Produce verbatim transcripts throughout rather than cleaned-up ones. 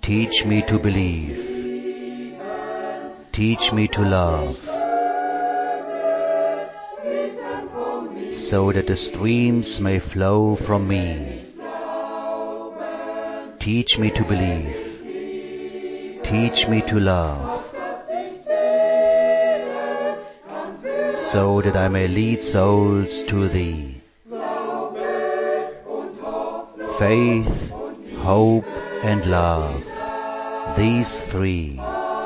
Teach me to believe. Teach me to love, so that the streams may flow from me. Teach me to believe. Teach me to love, so that I may lead souls to Thee. Faith, hope, and love, these three.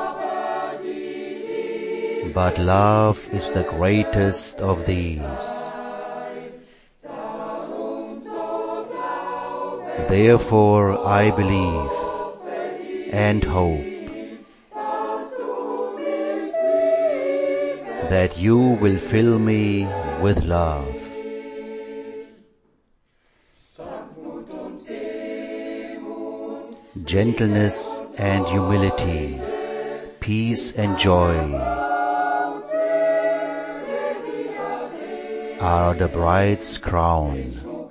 But love is the greatest of these. Therefore I believe and hope that You will fill me with love. Gentleness and humility, peace and joy are the bride's crown.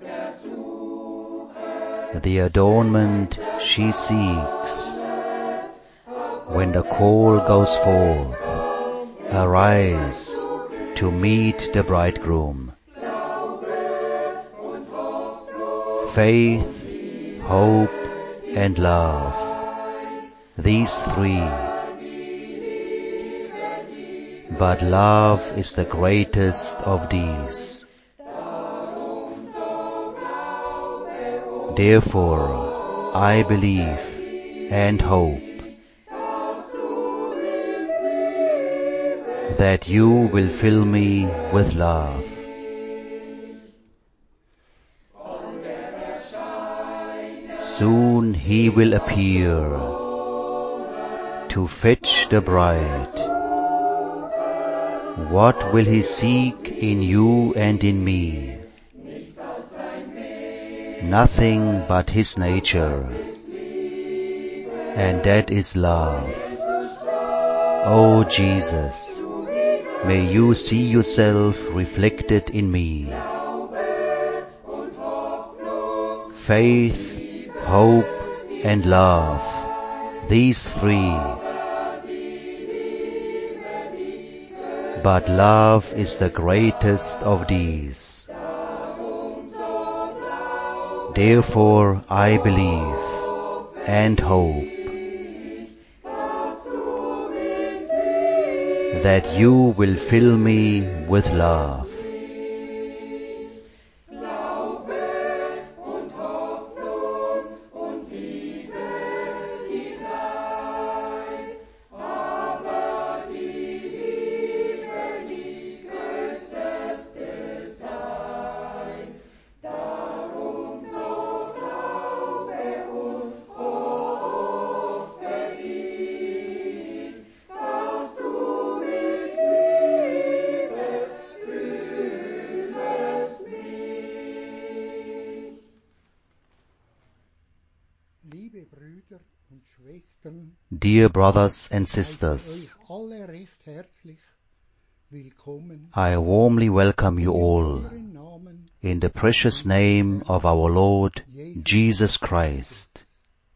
The adornment she seeks when the call goes forth, arise to meet the bridegroom. Faith, hope, and love, these three. But love is the greatest of these. Therefore I believe and hope that You will fill me with love. Soon He will appear to fetch the bride. What will He seek in you and in me? Nothing but His nature, and that is love. O Jesus, may You see Yourself reflected in me. Faith, hope, and love, these three. But love is the greatest of these. Therefore I believe and hope that You will fill me with love. Dear brothers and sisters, I warmly welcome you all in the precious name of our Lord Jesus Christ.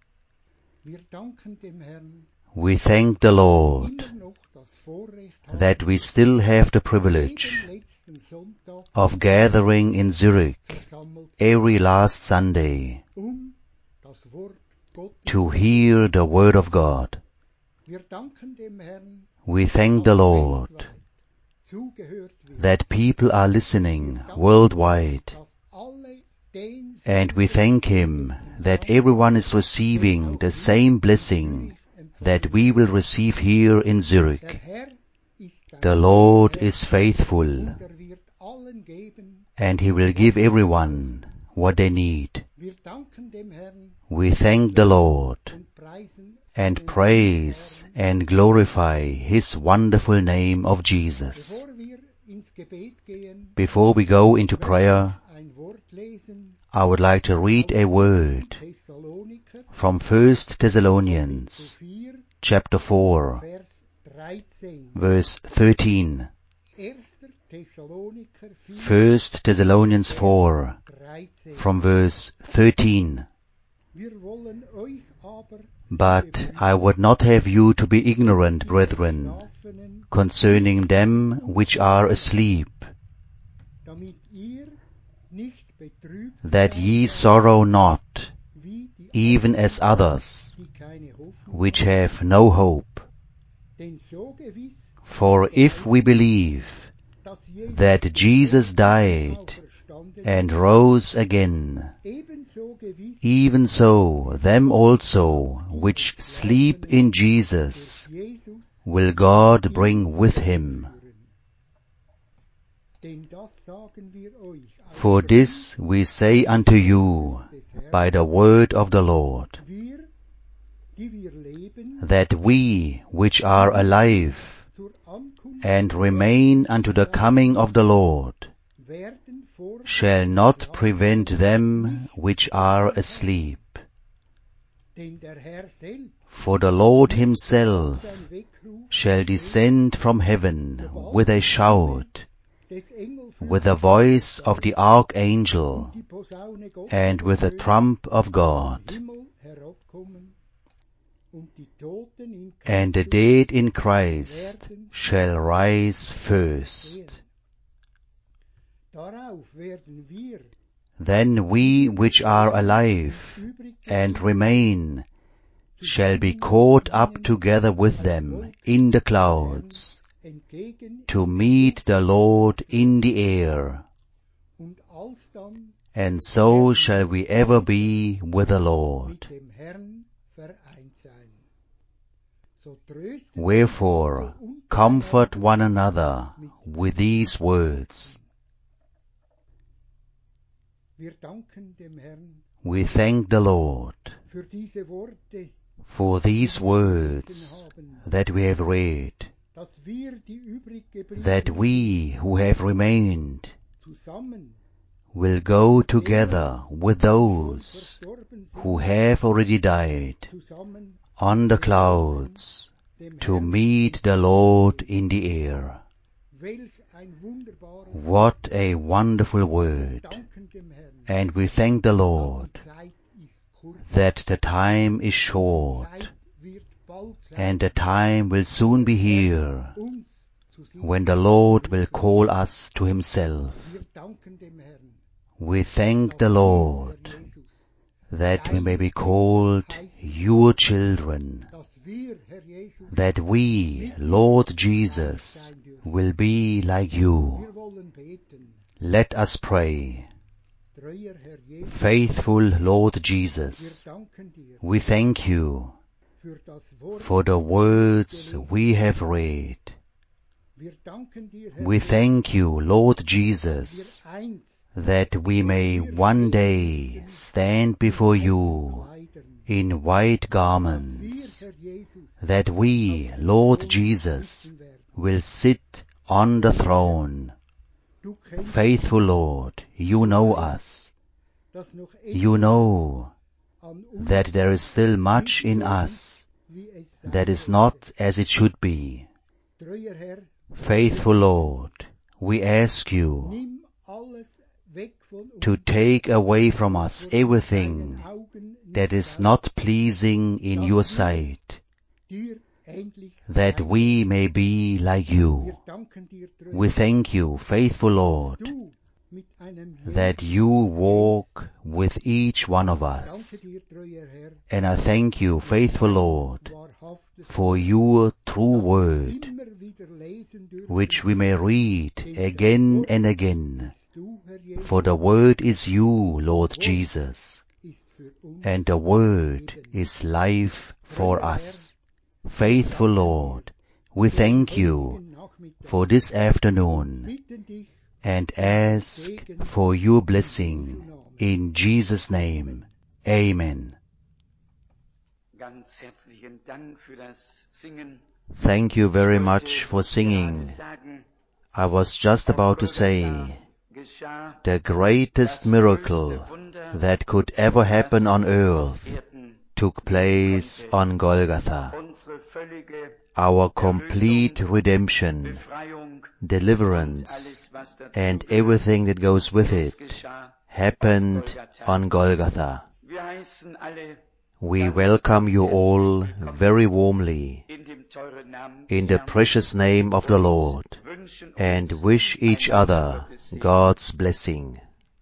We thank the Lord that we still have the privilege of gathering in Zurich every last Sunday to hear the Word of God. We thank the Lord that people are listening worldwide, and we thank Him that everyone is receiving the same blessing that we will receive here in Zurich. The Lord is faithful, and He will give everyone what they need. We thank the Lord and praise and glorify His wonderful name of Jesus. Before we go into prayer, I would like to read a word from First Thessalonians chapter four, verse thirteen. First Thessalonians four, from verse thirteen. But I would not have you to be ignorant, brethren, concerning them which are asleep, that ye sorrow not, even as others, which have no hope. For if we believe that Jesus died and rose again, even so them also which sleep in Jesus will God bring with him. For this we say unto you by the word of the Lord, that we which are alive and remain unto the coming of the Lord shall not prevent them which are asleep. For the Lord himself shall descend from heaven with a shout, with the voice of the archangel, and with the trump of God. And the dead in Christ shall rise first. Then we which are alive and remain shall be caught up together with them in the clouds, to meet the Lord in the air. And so shall we ever be with the Lord. Wherefore, comfort one another with these words. We thank the Lord for these words that we have read, that we who have remained will go together with those who have already died on the clouds to meet the Lord in the air. What a wonderful word! And we thank the Lord that the time is short, and the time will soon be here when the Lord will call us to himself. We thank the Lord that we may be called your children, that we, Lord Jesus, will be like you. Let us pray. Faithful Lord Jesus, we thank you for the words we have read. We thank you, Lord Jesus, that we may one day stand before you in white garments, that we, Lord Jesus, will sit on the throne. Faithful Lord, you know us. You know that there is still much in us that is not as it should be. Faithful Lord, we ask you to take away from us everything that is not pleasing in your sight, that we may be like you. We thank you, faithful Lord, that you walk with each one of us. And I thank you, faithful Lord, for your true word, which we may read again and again. For the word is you, Lord Jesus, and the word is life for us. Faithful Lord, we thank you for this afternoon and ask for your blessing in Jesus' name. Amen. Thank you very much for singing. I was just about to say, the greatest miracle that could ever happen on earth took place on Golgotha. Our complete redemption, deliverance, and everything that goes with it happened on Golgotha. we welcome you all very warmly in the precious name of the Lord and wish each other God's blessing.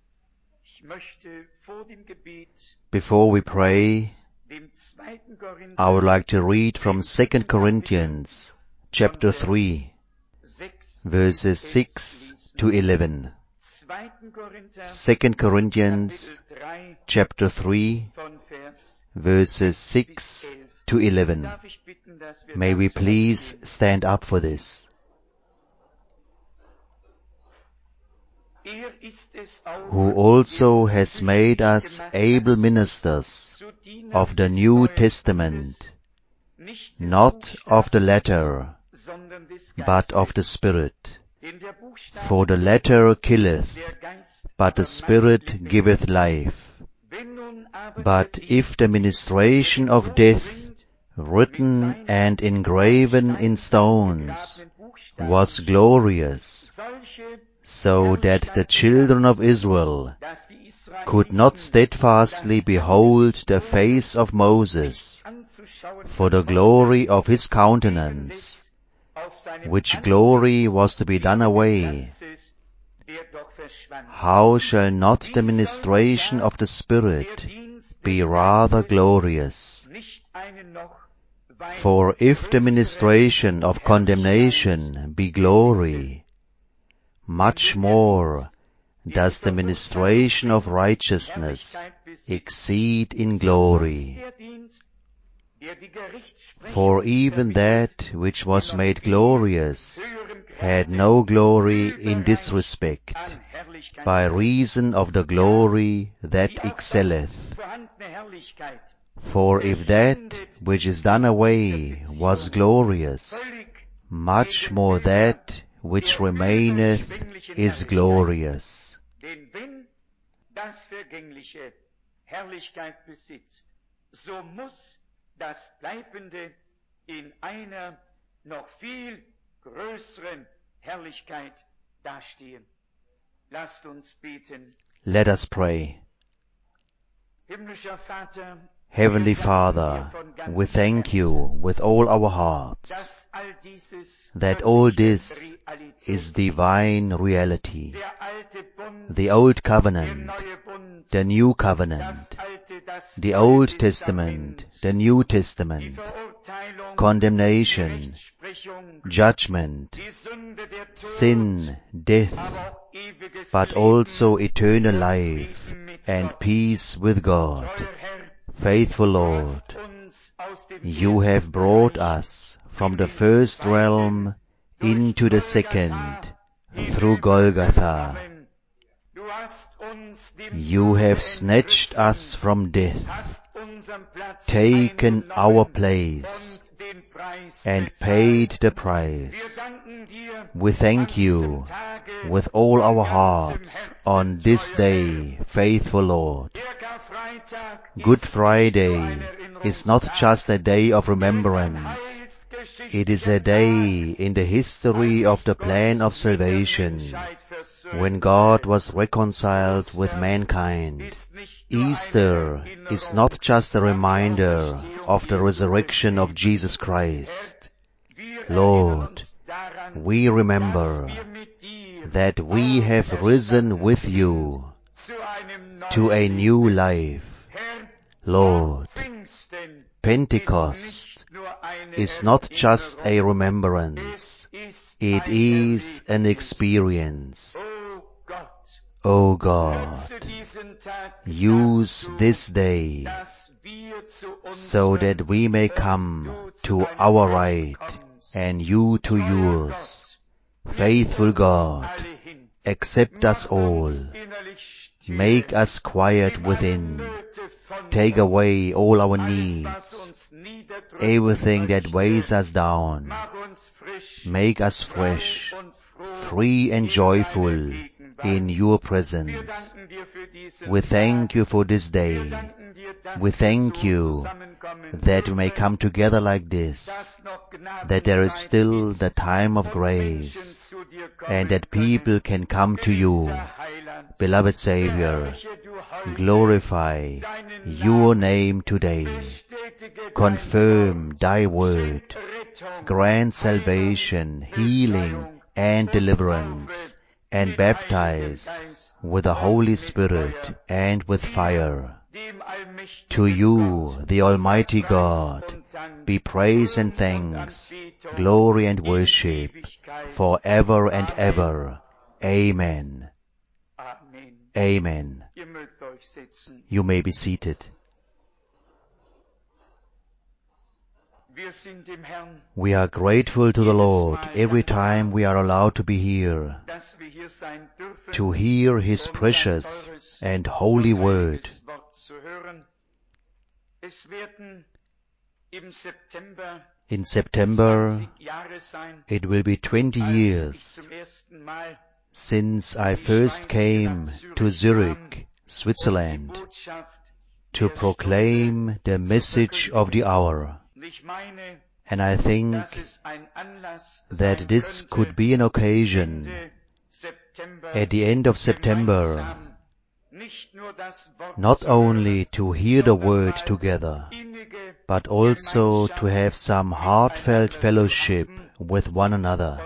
Before we pray, I would like to read from Second Corinthians chapter three, verses six to eleven. Second Corinthians chapter three, verses six to eleven. May we please stand up for this. Who also has made us able ministers of the New Testament, not of the letter, but of the Spirit. For the letter killeth, but the Spirit giveth life. But if the ministration of death, written and engraven in stones, was glorious, so that the children of Israel could not steadfastly behold the face of Moses for the glory of his countenance, which glory was to be done away, how shall not the ministration of the Spirit be rather glorious? For if the ministration of condemnation be glory, much more does the ministration of righteousness exceed in glory. For even that which was made glorious had no glory in this respect, by reason of the glory that excelleth. For if that which is done away was glorious, much more that which remaineth is glorious. Das Bleibende in einer noch viel größeren Herrlichkeit dastehen. Lasst uns beten. Let us pray. Himmlischer Vater, Heavenly Father, we thank you with all our hearts that all this is divine reality. The Old Covenant, the New Covenant, the Old Testament, the New Testament, condemnation, judgment, sin, death, but also eternal life and peace with God. Faithful Lord, you have brought us from the first realm into the second through Golgotha. You have snatched us from death, taken our place, and paid the price. We thank you with all our hearts on this day, faithful Lord. Good Friday is not just a day of remembrance. It is a day in the history of the plan of salvation, when God was reconciled with mankind. Easter is not just a reminder of the resurrection of Jesus Christ. Lord, we remember that we have risen with you to a new life. Lord, Pentecost is not just a remembrance, it is an experience. O God, use this day so that we may come to our right and you to yours. Faithful God, accept us all. Make us quiet within. Take away all our needs, everything that weighs us down. Make us fresh, free and joyful in your presence. We thank you for this day. We thank you that we may come together like this, that there is still the time of grace, and that people can come to you. beloved Savior, glorify your name today. Confirm thy word. Grant salvation, healing, and deliverance, and baptize with the Holy Spirit and with fire. To you, the Almighty God, be praise and thanks, glory and worship, forever and ever. Amen. Amen. You may be seated. We are grateful to the Lord every time we are allowed to be here, to hear His precious and holy word. In September, it will be twenty years since I first came to Zurich, Switzerland, to proclaim the message of the hour. And I think that this could be an occasion at the end of September, not only to hear the word together, but also to have some heartfelt fellowship with one another.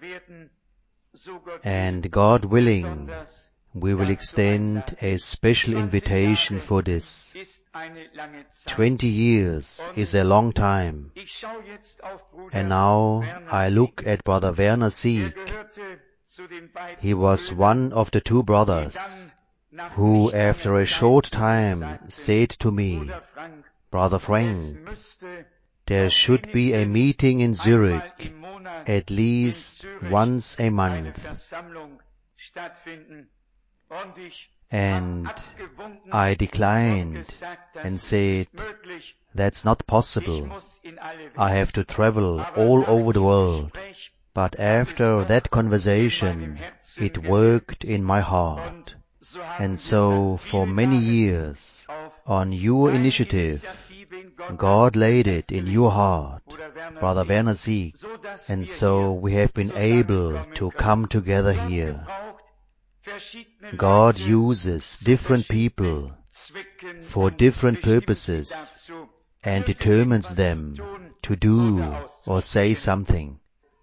And God willing, we will extend a special invitation for this. Twenty years is a long time. And now I look at Brother Werner Sieg. He was one of the two brothers who, after a short time, said to me, Brother Frank, there should be a meeting in Zurich at least once a month. And I declined and said, that's not possible. I have to travel all over the world. But after that conversation, it worked in my heart. And so for many years, on your initiative, God laid it in your heart, Brother Werner Sieg, and so we have been able to come together here. God uses different people for different purposes and determines them to do or say something.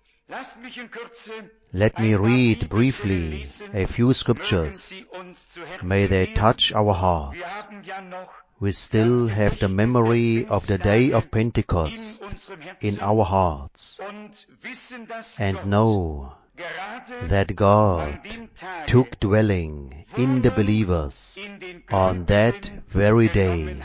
Let me read briefly a few scriptures. May they touch our hearts. We still have the memory of the day of Pentecost in our hearts and know that God took dwelling in the believers on that very day.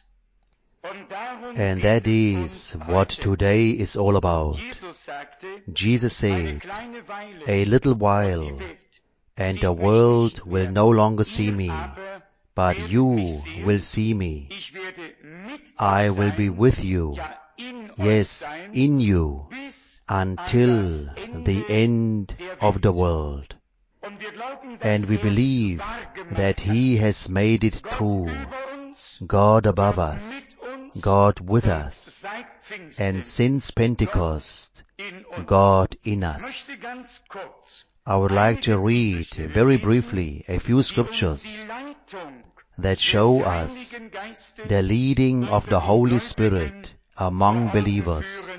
And that is what today is all about. Jesus said, a little while, and the world will no longer see me, but you will see me. I will be with you, yes, in you, until the end of the world. And we believe that He has made it true. God above us, God with us, and since Pentecost, God in us. I would like to read very briefly a few scriptures that show us the leading of the Holy Spirit among believers.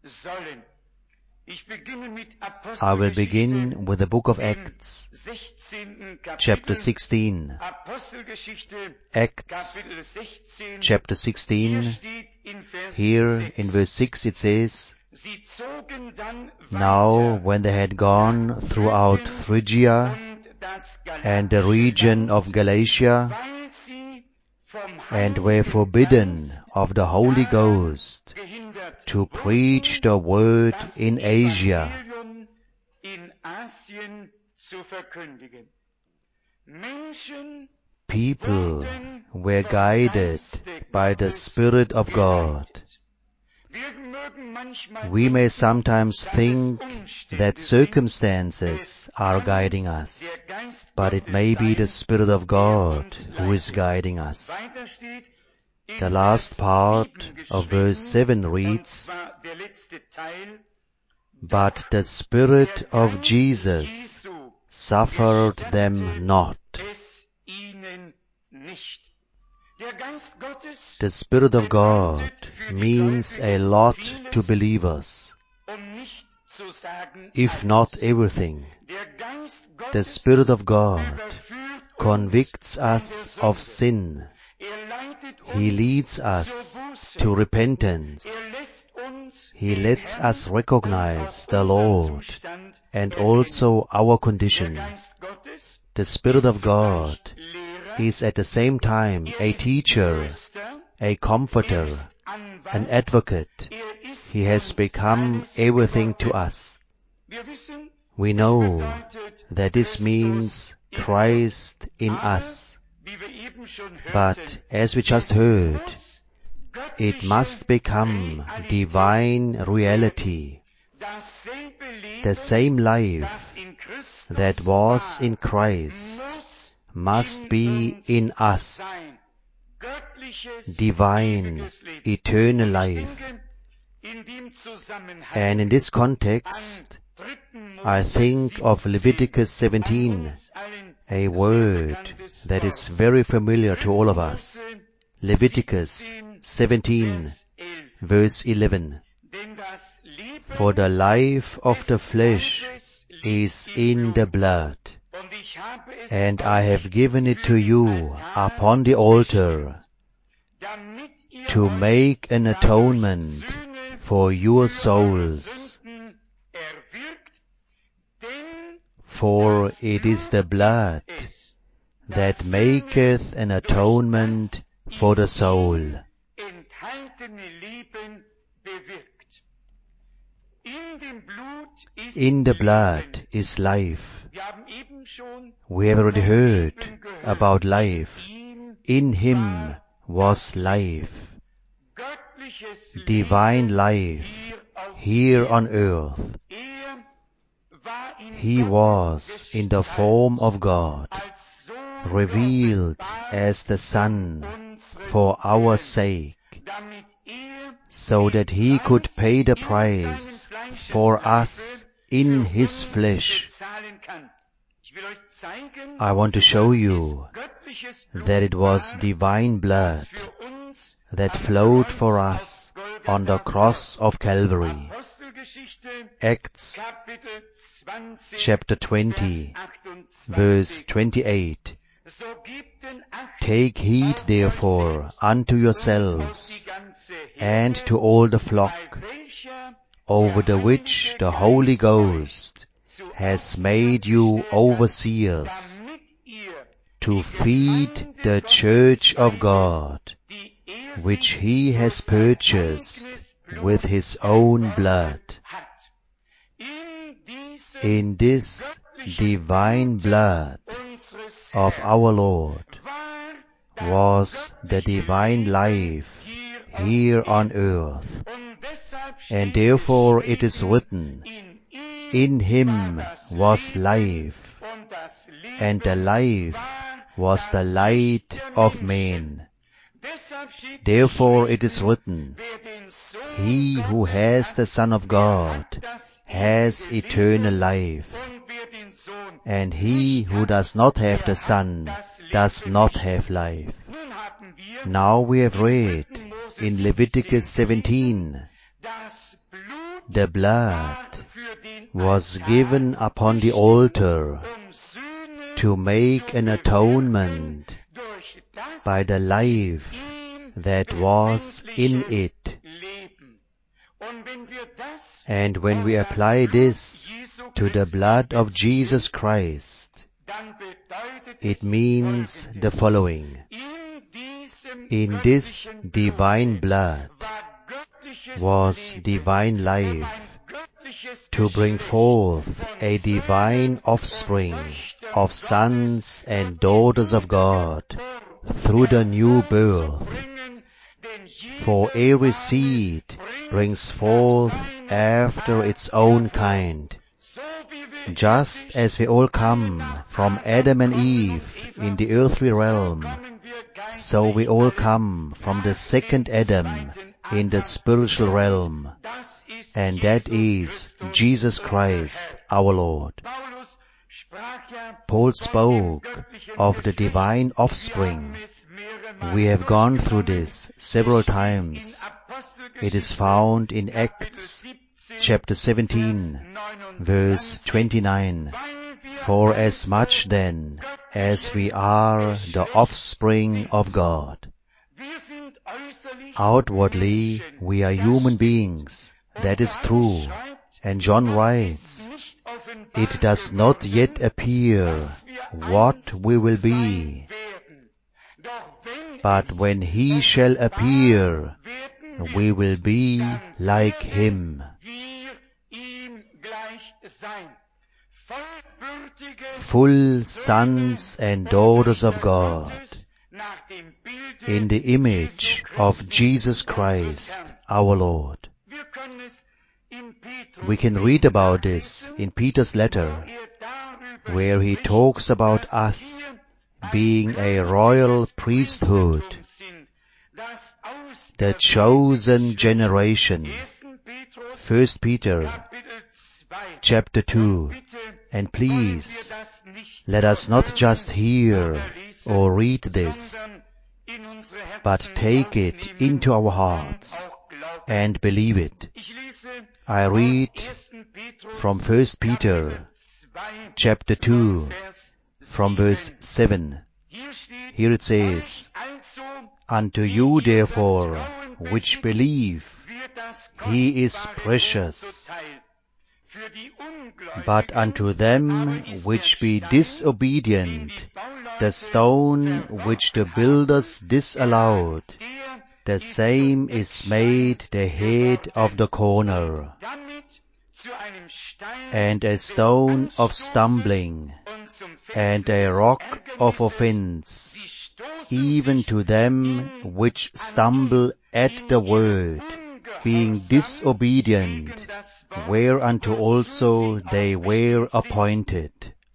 I will begin with the book of Acts, chapter sixteen. Acts, chapter sixteen. Here in verse six it says, Now when they had gone throughout Phrygia and the region of Galatia, and were forbidden of the Holy Ghost to preach the word in Asia. People were guided by the Spirit of God. We may sometimes think that circumstances are guiding us, but it may be the Spirit of God who is guiding us. The last part of verse seven reads, But the Spirit of Jesus suffered them not. nicht. Der Geist Gottes The Spirit of God means a lot to believers, um nicht zu sagen if alles. not everything. Der Geist The Gottes Spirit of God überführt uns convicts von der us Sünde. of sin. Er leitet He uns leads zur us Buße. to repentance. Er lässt uns He den lets Herrn us recognize und the auch Lord unseren Zustand and erkennen. also our Der condition. Geist Gottes The Spirit of ist God zugleich Lehrer, is at the same time er a ist teacher, Tröster, a er comforter, ist Anwalt, an advocate. er ist He has uns become alles everything to geworden. us. Wir wissen, We es know bedeutet that this Christus means in Christ uns. in Aber, us. wie wir eben schon hörten, But as we just es heard, muss it göttliche must become Realität divine werden. reality. Dasselbe Leben, The same life das in Christus that was war, in Christ muss must in be uns in us. sein. Göttliches, Divine, ewiges Leben. eternal Und ich life. denke, in dem Zusammenhang And in this an context, dritten I Mose think of siebzehn, Leviticus ein seventeen, uns allen a sehr word bekanntes that Wort. is very familiar to all of Dritter us. Mose Leviticus siebzehn, seventeen, Vers elf. verse eleven. Denn das Leben For the life of the des flesh Leibes is liegt im in the Blut. blood, Und ich habe es and I have euch given it für to den you Altar upon the altar damit ihr to euch make an dadurch atonement Sühne for your für eure souls. Sünden erwirkt, denn For das it is the Blut blood ist es, that das maketh an Sühne durch atonement das for the in soul. ihm enthaltene Leben bewirkt. In dem Blut ist In the Leben. blood is life. Wir haben eben schon We have already vom heard Leben gehört. about life. In In him war was das life, göttliches divine Leben life, hier auf here Erden. on earth. Er war in He Gottes was in the Gestalt form of God, als Sohn revealed geoffenbart as the Son um unseren for our Willen, sake, damit er so den that he could Preis pay the in price seinem for Fleischesleibe us in für his uns flesh. bezahlen kann. Ich will euch zeigen, I want to show dass you es göttliches Blut that it was war, divine das blood für uns that am flowed Kreuz for auf us Golgatha on the cross of Calvary. Apostelgeschichte, Acts Kapitel zwanzig, chapter twenty, Vers achtundzwanzig. verse twenty-eight. So gebt denn Acht Take heed auf euch therefore selbst unto und auf yourselves die ganze and Herde, to all the bei flock, welcher over der the which Heilige the Holy Geist euch Ghost zu has Aufsehern made you bestellt hat, overseers damit ihr to die feed Gemeinde the Gottes church of leitet, God, die er which sich he durch has sein purchased eigenes Blut with his own erworben blood. hat. In diesem In this göttlichen divine Blute blood unseres of Herrn our Lord war das was the göttliche divine Leben life hier auf here on Erden. earth. Und deshalb And steht therefore it is geschrieben, written, in ihm in him war das was Leben, life, und das Leben and the life war was the das light Licht der of Menschen. men. Deshalb steht Therefore it is geschrieben, written, wer den Sohn he who Gottes has hat, the Son of der God hat das has ewige eternal Leben, life, und wer den Sohn and he nicht who hat, does not have der the hat Son das does Leben not nicht. have life. Nun haben wir Now we have in read dritten Mose in siebzehn Leviticus gelesen, seventeen, das Blut the blood war für den was Altar given upon the bestimmt, altar um Sühne to make zu an bewirken atonement durch das by the life in ihm that was in befindliche it. Leben. Und wenn wir das And when auf we das apply Blut this Jesu to the Christi blood of beziehen, Jesus Christ, dann bedeutet it es means Folgendes. the following. In diesem In this göttlichen divine Blute blood war göttliches was Leben, divine um ein life göttliches to bring Geschlecht forth von a divine Söhnen offspring und Töchtern of Gottes sons durch and die daughters of God Wiedergeburt through the new birth. hervorzubringen, denn For jeder every Same seed bringt brings nach forth seiner after Art its own hervor. kind. So wie wir Just irdisch as we all alle come nach from Adam Adam and kommen und Eve Eva, in the earthly so realm, kommen wir so we geistlich all alle come from the nach second dem Adam zweiten in the Adam. spiritual Und realm, das ist and that Jesus is Christus, Jesus unser Christ, Herr. our Lord. Paulus sprach ja Paul von dem spoke göttlichen of the Geschlecht. divine Wir haben offspring. es We have gone through this several times. It is found in Acts chapter seventeen, verse twenty-nine. For as much then as we are the offspring of God, outwardly we are human beings. That is true. And John writes, it does not yet appear what we will be. But when he shall appear, we will be like him. Full sons and daughters of God, in the image of Jesus Christ, our Lord. We can read about this in Peter's letter, where he talks about us being a royal priesthood, the chosen generation. First Peter chapter two. And please, let us not just hear or read this, but take it into our hearts and believe it. I read from First Peter chapter two, from verse seven. Here it says, unto you therefore which believe, he is precious. But unto them which be disobedient, the stone which the builders disallowed, the same is made the head of the corner, and a stone of stumbling, and a rock of offense, even to them which stumble at the word, being disobedient, whereunto also they were appointed.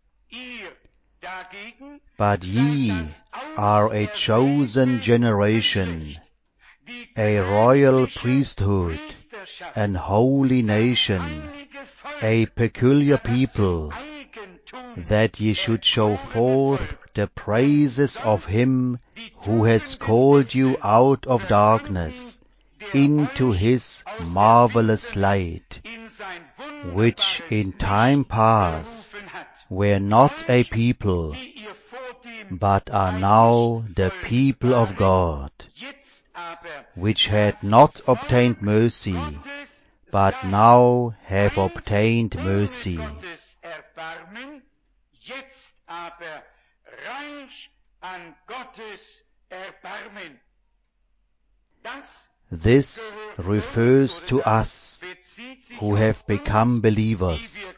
But ye are a chosen generation, a royal priesthood, an holy nation, a peculiar people, that ye should show forth the praises of him who has called you out of darkness into his marvelous light, which in time past were not a people, but are now the people of God, which had not obtained mercy, but now have obtained mercy. This refers to us who have become believers.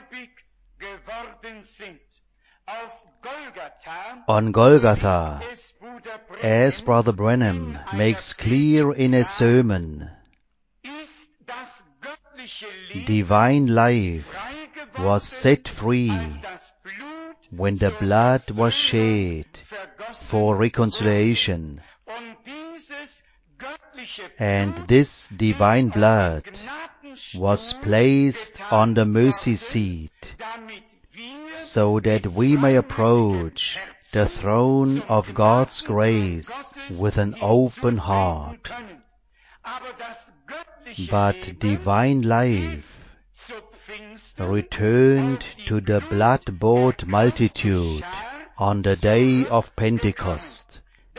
On Golgotha, as Brother Branham makes clear in a sermon, divine life was set free when the blood was shed for reconciliation. And this divine blood was placed on the mercy seat, so that we may approach the throne of God's grace with an open heart. But divine life returned to the blood-bought multitude on the day of Pentecost.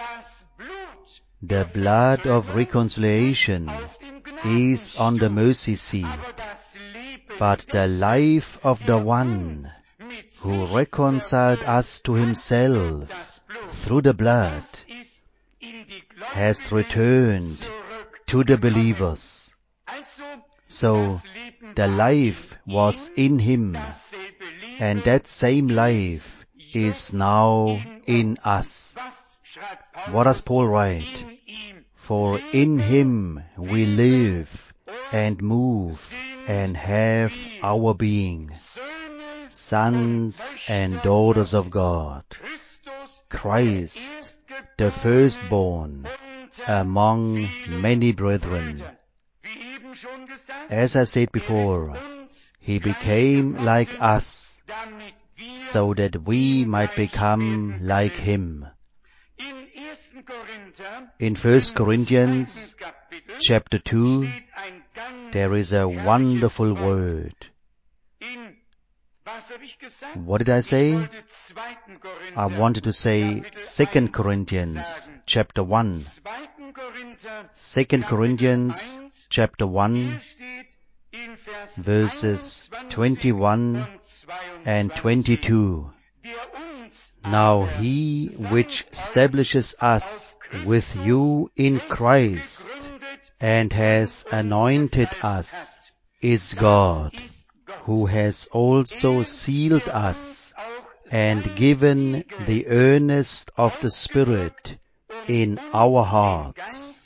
The blood of reconciliation is on the mercy seat, but the life of the one who reconciled us to himself through the blood has returned to the believers. So the life was in him, and that same life is now in us. What does Paul write? For in him we live and move and have our being, sons and daughters of God, Christ, the firstborn among many brethren. As I said before, he became like us, so that we might become like him. In First Corinthians chapter two, there is a wonderful word. What did I say? I wanted to say Second Corinthians chapter one. Second Corinthians chapter one, verses twenty-one and twenty-two. Now he which establishes us with you in Christ and has anointed us is God, who has also sealed us and given the earnest of the Spirit in our hearts.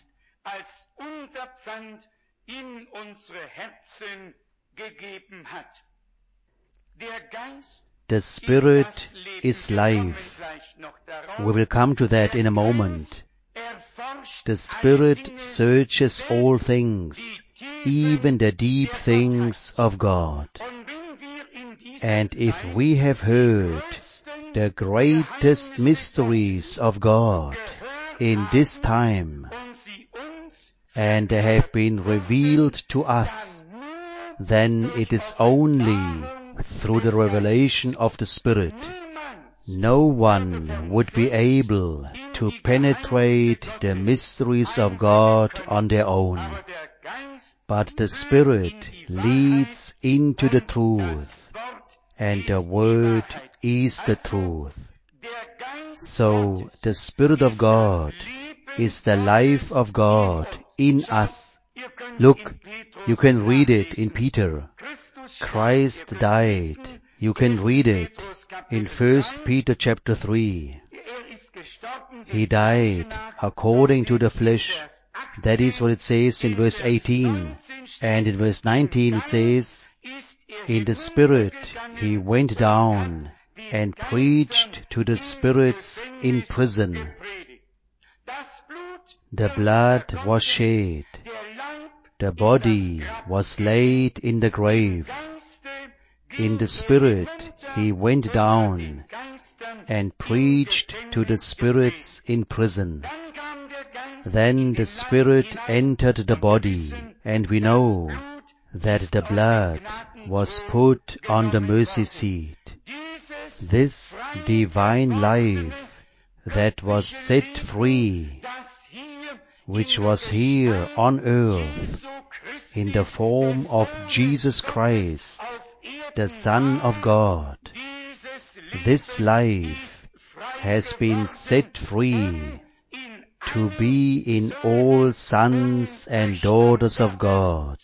The Spirit is life. We will come to that in a moment. The Spirit searches all things, even the deep things of God. And if we have heard the greatest mysteries of God in this time, and they have been revealed to us, then it is only through the revelation of the Spirit. No one would be able to penetrate the mysteries of God on their own. But the Spirit leads into the truth, and the Word is the truth. So the Spirit of God is the life of God in us. Look, you can read it in Peter. Christ died. You can read it in First Peter chapter three. He died according to the flesh. That is what it says in verse eighteen. And in verse nineteen it says, in the Spirit he went down and preached to the spirits in prison. The blood was shed. The body was laid in the grave. In the Spirit he went down and preached to the spirits in prison. Then the Spirit entered the body, and we know that the blood was put on the mercy seat. This divine life that was set free, which was here on earth in the form of Jesus Christ, the Son of God, this life has been set free to be in all sons and daughters of God,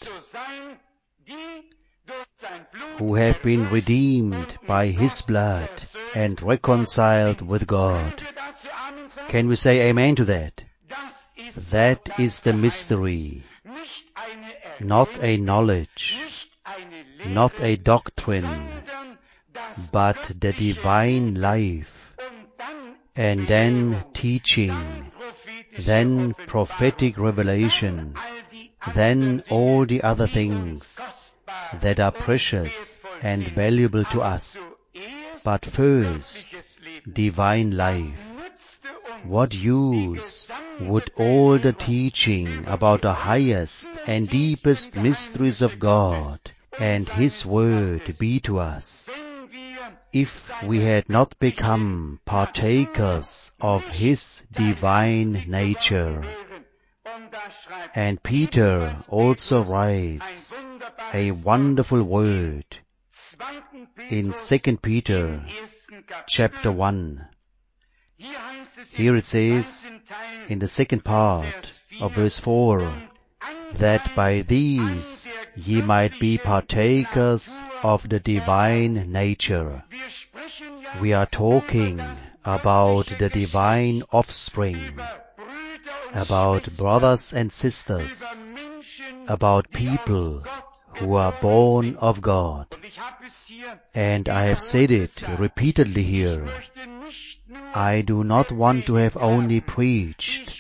who have been redeemed by His blood and reconciled with God. Can we say amen to that? That is the mystery, not a knowledge, not a doctrine, but the divine life, and then teaching, then prophetic revelation, then all the other things that are precious and valuable to us. But first, divine life. What use would all the teaching about the highest and deepest mysteries of God and His Word be to us if we had not become partakers of His divine nature? And Peter also writes a wonderful word in Second Peter chapter one. Here it says, in the second part of verse four, that by these ye might be partakers of the divine nature. We are talking about the divine offspring, about brothers and sisters, about people who are born of God. And I have said it repeatedly here. I do not want to have only preached.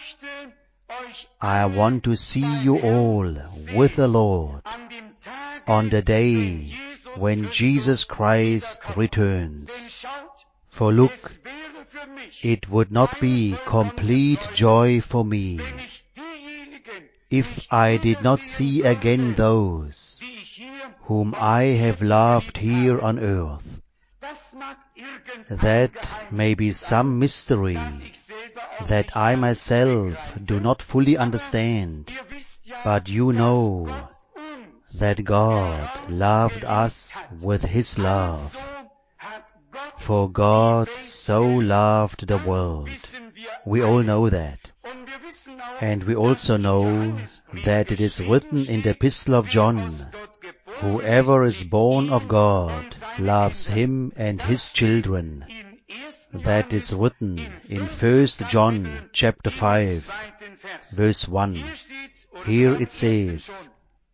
I want to see you all with the Lord on the day when Jesus Christ returns. For look, für mich, it would not be complete joy for me wenn ich diejenigen, if I did not see again those die ich hier, whom I have loved here on earth. das mag irgendein That Geheimnis may be some mystery das ich selber auch that nicht I ganz myself begreife. do not fully understand, Ihr wisst ja, but you dass know Gott uns that God loved us with His love. so hat Gott For God so loved the world. wissen wir We all know that. und wir wissen auch, And we also know that it is written in the Epistle of John, whoever is born of God loves Him and His children. That is written in First John chapter five, verse one. Here it says,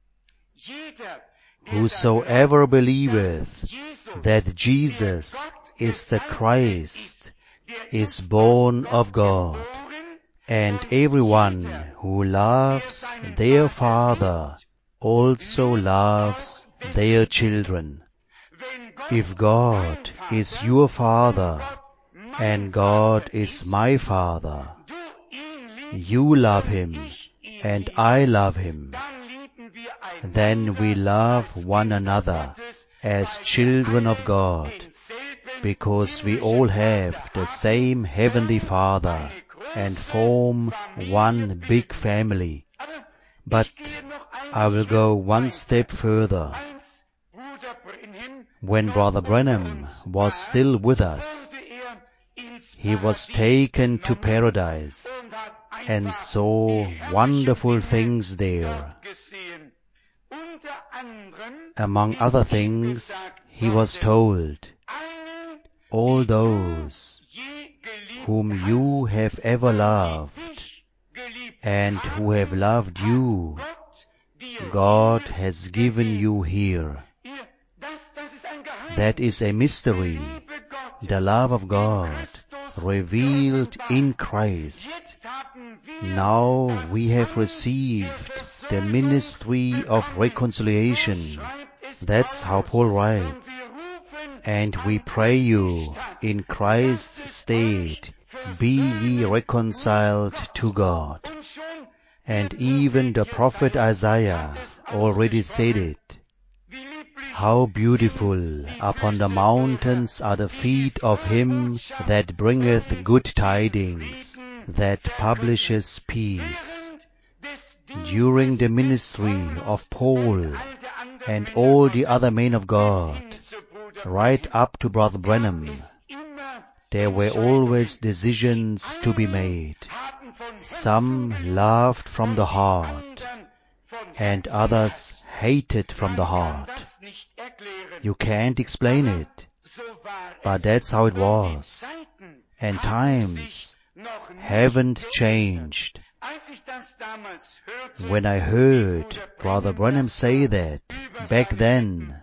whosoever believeth that Jesus is the Christ is born of God, and everyone who loves their father also loves their children. If God is your father, and God is my father, you love Him, and I love Him, then we love one another as children of God, because we all have the same Heavenly Father and form one big family. But I will go one step further. When Brother Branham was still with us, he was taken to paradise and saw wonderful things there. Among other things, he was told, all those whom you have ever loved and who have loved you, God has given you here. That is a mystery, the love of God revealed in Christ. Now we have received the ministry of reconciliation. That's how Paul writes. And we pray you in Christ's stead, be ye reconciled to God. And even the prophet Isaiah already said it. How beautiful upon the mountains are the feet of him that bringeth good tidings, that publisheth peace. During the ministry of Paul and all the other men of God, right up to Brother Branham, there were always decisions to be made. Some loved from the heart, and others hated from the heart. You can't explain it, but that's how it was. And times haven't changed. When I heard Brother Branham say that back then,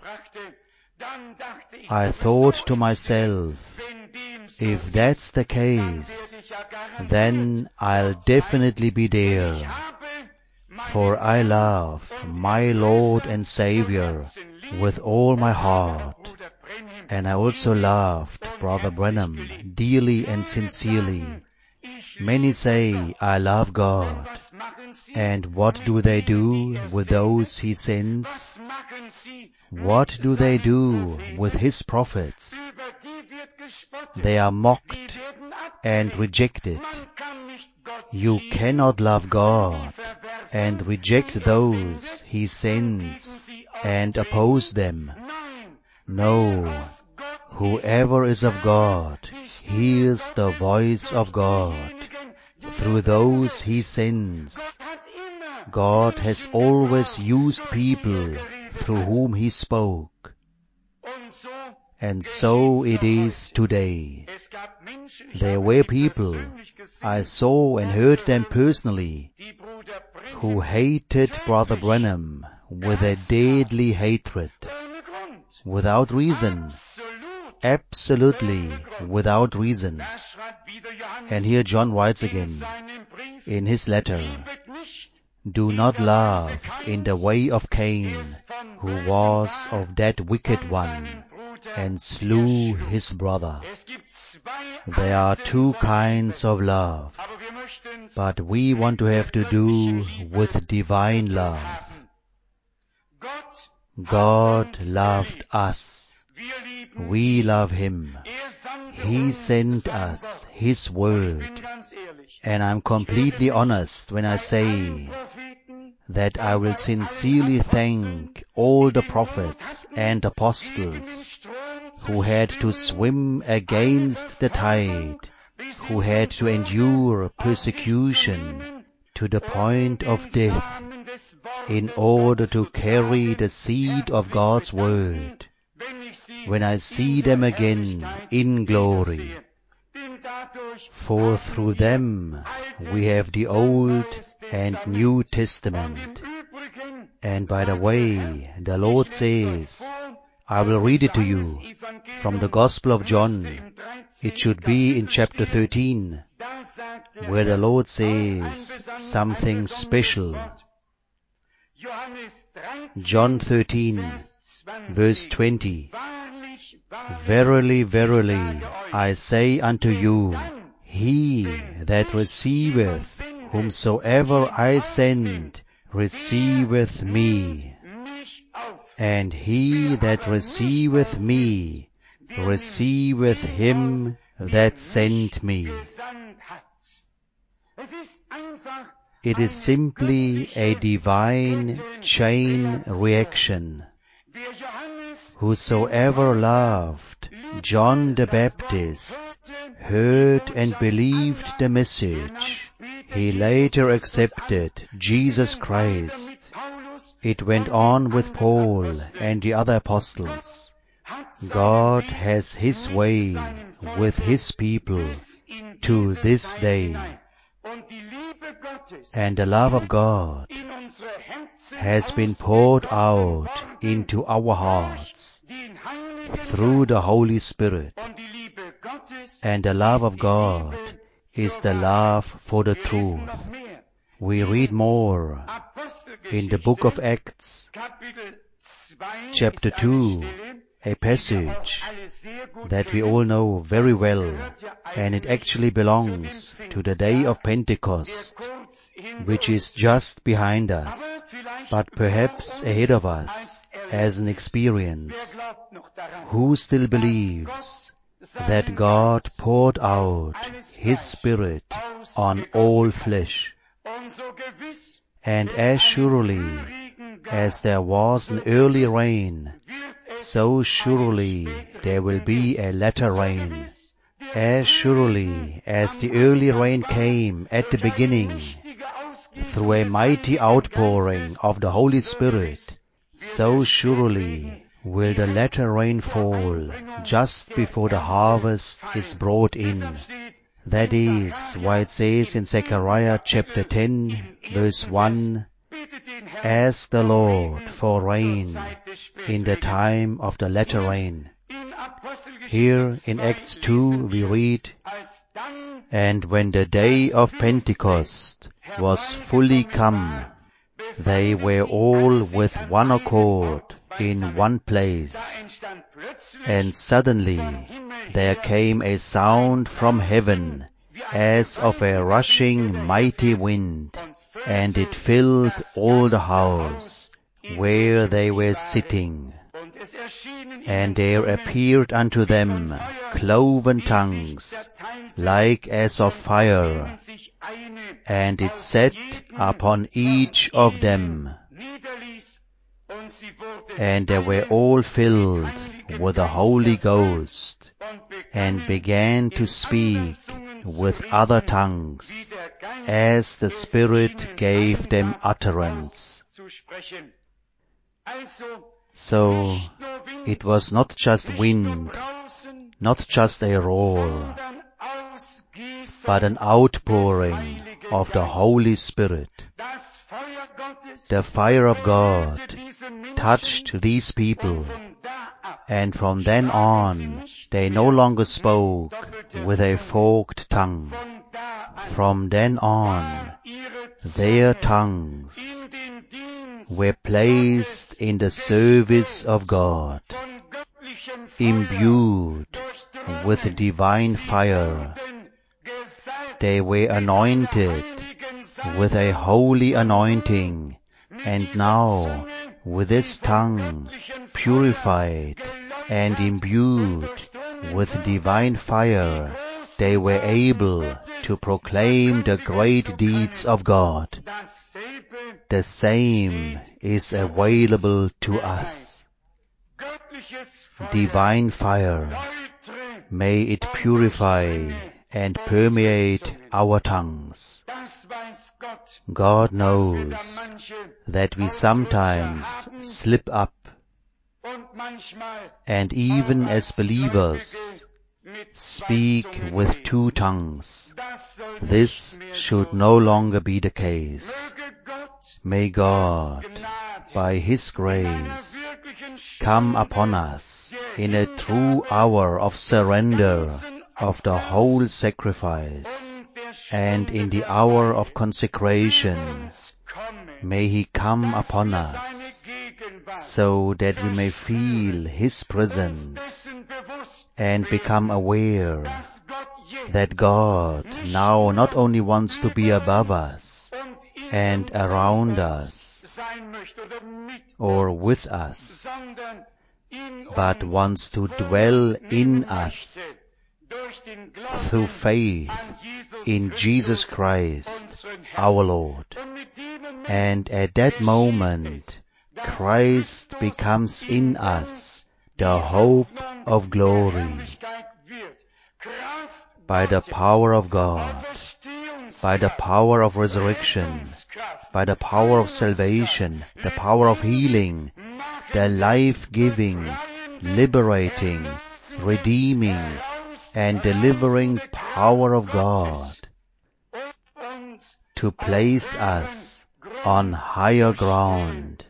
I thought to myself, if that's the case, then I'll definitely be there. For I love my Lord and Savior with all my heart. And I also loved Brother Branham dearly and sincerely. Many say, I love God. And what do they do with those He sends? What do they do with His prophets? They are mocked and rejected. You cannot love God and reject those He sends and oppose them. No, whoever is of God hears the voice of God. Through those He sends, God has always used people through whom He spoke. And so it is today. There were people, I saw and heard them personally, who hated Brother Branham with a deadly hatred, without reason, absolutely without reason. And here John writes again, in his letter, do not love in the way of Cain, who was of that wicked one, and slew his brother. There are two kinds of love, aber wir möchten's but we want to have to do with divine love. haben. Gott God hat uns loved geliebt. us. Wir lieben We love Him. Er sandte He uns sent sein us Wort. His Und ich word. bin ganz ehrlich, And I'm completely honest when I bei say allen Propheten that I will sincerely thank all the prophets and apostles who had to swim against the tide, who had to endure persecution to the point of death in order to carry the seed of God's word. When I see them again in glory, for through them we have the Old and New Testament. And by the way, the Lord says, I will read it to you from the Gospel of John. It should be in chapter thirteen, where the Lord says something special. John thirteen, verse twenty. Verily, verily, I say unto you, he that receiveth whomsoever I send receiveth me, and he that receiveth me receiveth him that sent me. It is simply a divine chain reaction. Whosoever loved John the Baptist heard and believed the message. He later accepted Jesus Christ. It went on with Paul and the other apostles. God has His way with His people to this day. And the love of God has been poured out into our hearts through the Holy Spirit. And the love of God is the love for the truth. We read more in the book of Acts, chapter two, a passage that we all know very well, and it actually belongs to the day of Pentecost, which is just behind us, but perhaps ahead of us as an experience. Who still believes that God poured out His Spirit on all flesh? And as surely as there was an early rain, so surely there will be a latter rain. As surely as the early rain came at the beginning, through a mighty outpouring of the Holy Spirit, so surely will the latter rain fall just before the harvest is brought in. That is why it says in Zechariah chapter ten, verse one, ask the Lord for rain in the time of the latter rain. Here in Acts two we read, and when the day of Pentecost was fully come, they were all with one accord in one place. And suddenly there came a sound from heaven as of a rushing mighty wind, and it filled all the house where they were sitting. And there appeared unto them cloven tongues, like as of fire, and it sat upon each of them. And they were all filled with the Holy Ghost, and began to speak with other tongues, as the Spirit gave them utterance. So, it was not just wind, not just a roar, but an outpouring of the Holy Spirit. The fire of God touched these people, and from then on they no longer spoke with a forked tongue. From then on, their tongues were placed in the service of God, imbued with divine fire. They were anointed with a holy anointing, and now, with this tongue, purified and imbued with divine fire, they were able to proclaim the great deeds of God. The same is available to us. Divine fire, may it purify and permeate our tongues. God knows that we sometimes slip up, and even as believers speak with two tongues. This should no longer be the case. May God, by His grace, come upon us in a true hour of surrender of the whole sacrifice, and in the hour of consecration. May He come upon us, so that we may feel His presence and become aware that God now not only wants to be above us and around us or with us, but wants to dwell in us through faith in Jesus Christ, our Lord. And at that moment, Christ becomes in us the hope of glory. By the power of God, by the power of resurrection, by the power of salvation, the power of healing, the life-giving, liberating, redeeming, and delivering power of God, to place us on higher ground,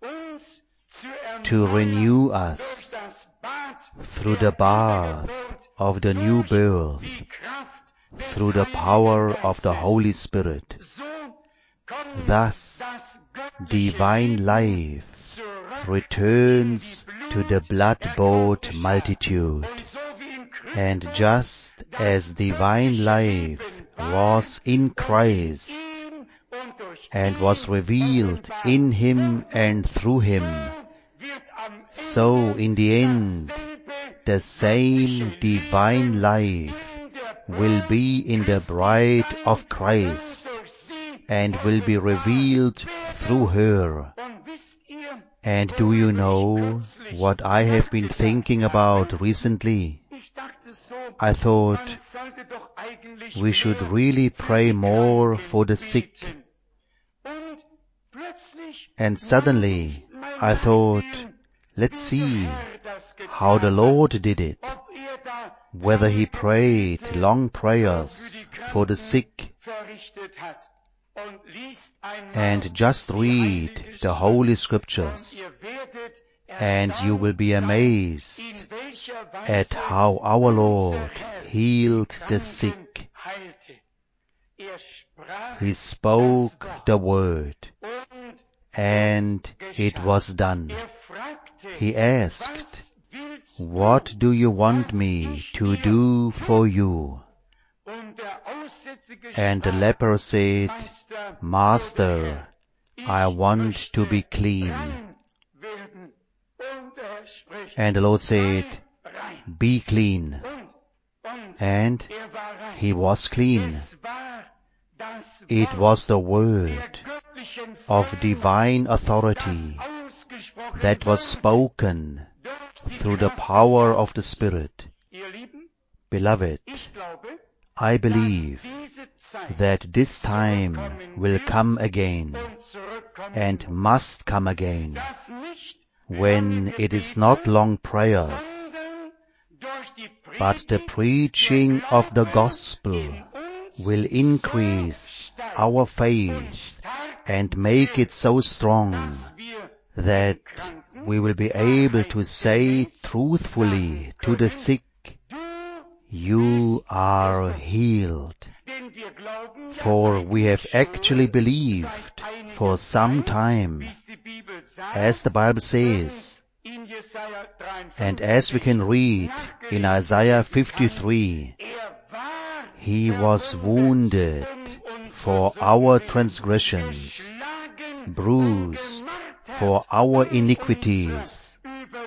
to renew us through the bath of the new birth, through the power of the Holy Spirit. Thus, divine life returns to the blood-bought multitude. And just as divine life was in Christ and was revealed in Him and through Him, so in the end, the same divine life will be in the bride of Christ and will be revealed through her. And do you know what I have been thinking about recently? I thought we should really pray more for the sick. And suddenly I thought, let's see how the Lord did it. Whether He prayed long prayers for the sick. And just read the Holy Scriptures, and you will be amazed at how our Lord healed the sick. He spoke the word, and it was done. He asked, "What do you want me to do for you?" And the leper said, "Master, I want to be clean." And the Lord said, "Be clean." And he was clean. It was the word of divine authority that was spoken through the power of the Spirit. Beloved, I believe that this time will come again and must come again, when it is not long prayers, but the preaching of the gospel will increase our faith and make it so strong that we will be able to say truthfully to the sick, "You are healed." For we have actually believed for some time, as the Bible says And as we can read in Isaiah fifty-three, He was wounded for our transgressions, bruised for our iniquities.